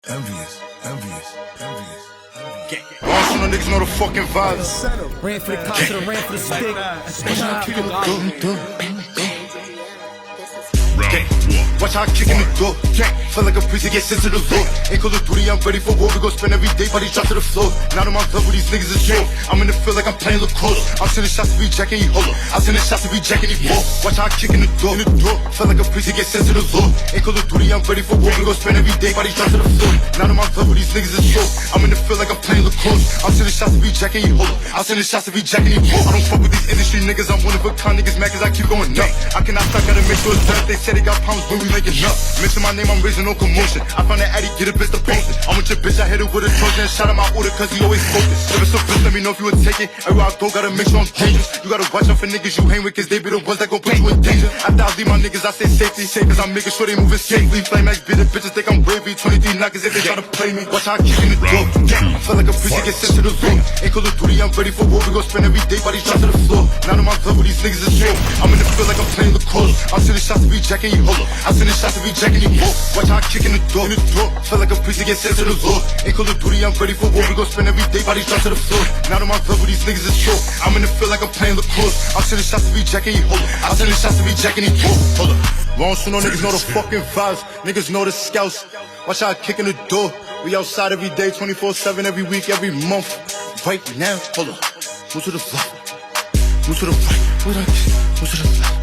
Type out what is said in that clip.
Envious, envious, envious. All no niggas know the fucking vibes. Ran for the cops and ran for the stick. Watch how I kick in the door. Feel like a priest to get sent to the Lord. Ain't Call of Duty, I'm ready for war. We gon' spend every day, body drop to the floor. Now that my love with these niggas is short. I'm in the field like I'm playing lacrosse. I'm sending shots to be Jack and he hollow. I'm sending shots to be Jack and he fall. Watch how I kick in the door. Feel like a priest to get sent to the Lord. Ain't Call of Duty, I'm ready for war. We gon' spend every day, body drop to the floor. Now that my love with these niggas is short. I'm in the field like I'm playing lacrosse. I'm sending shots to be Jack and he hollow. I'm sending shots to be Jack and he fall. I don't fuck with these industry niggas. I'm one of a kind niggas mad cause I keep going up. I cannot stop, gotta make sure it's done. They say they got pounds, but we making up. Mention my name, I'm raising no commotion. I found that Addy, get a bitch to post it. I'm with your bitch, I hit it with a Trojan. Shout out my order, cause he always focused. If it's a bitch, let me know if you would take it. Everywhere I go, gotta make sure I'm dangerous. You gotta watch out for niggas you hang with, cause they be the ones that gon' put you in danger. After I leave my niggas, I say safety. Cause I'm making sure they moving safely. Flame X, be the bitches think I'm wavy. 23 knockers if they try to play me. Watch how I kick in the door. I feel like a priest to get sent to the Lord. Ain't Call of Duty, I'm ready for war. We gon' spend every day, body drop to the floor. Now that my love with these niggas is short. I'm in the field like I'm playing lacrosse. I'm sending shots to be Jack and he hollow. I'm sending shots to be Jack and he fall. Watch how I kick in the door. Feel like a priest to get sent to the Lord. Ain't Call of Duty, I'm ready for war. We gon' spend every day, body drop to the floor. Now that my love with these niggas is short. I'm in the field like I'm playing lacrosse. I'm sending shots to be Jack and he hollow. I'm sending shots to be Jack and he fall. Hold up. Wrong so no niggas know the fucking vibes. Niggas know the scouts. Watch how I kick in the door. We outside every day, 24/7, every week, every month. Right now, hold up. Move to the left. Move to the right. Move to the left.